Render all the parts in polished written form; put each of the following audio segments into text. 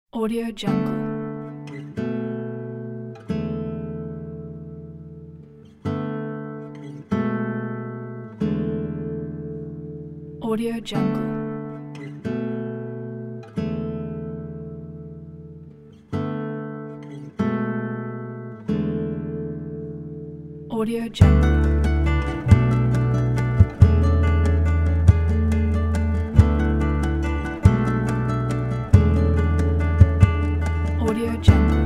Audio Jungle. Audio Jungle. Audio Jungle. Audio Jungle.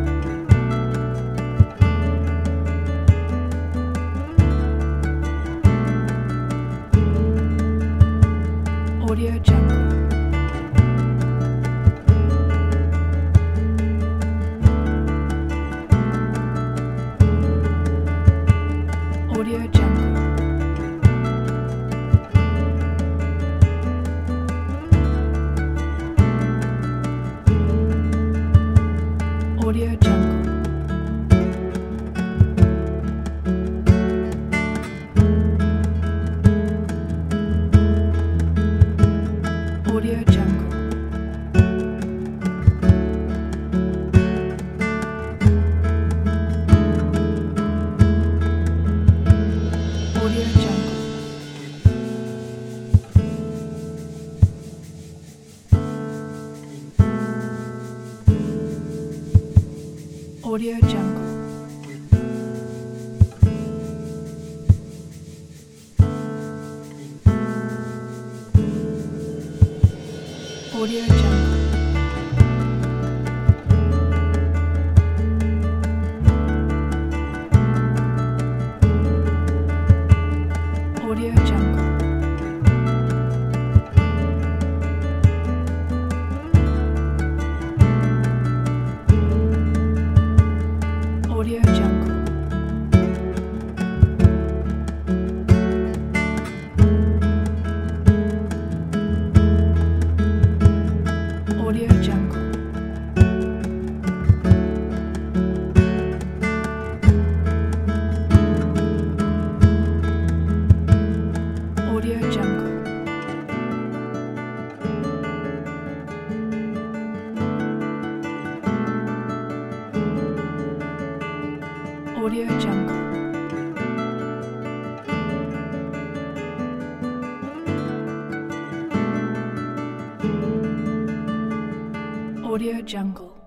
Audio Jungle. Audio Jungle. Audio Jungle. Audio Jungle. Audio Jungle. Audio Jungle. Audio Jungle. Audio Jungle. Audio Jungle. Audio Jungle. Audio Jungle. Audio Jungle. Audio Jungle.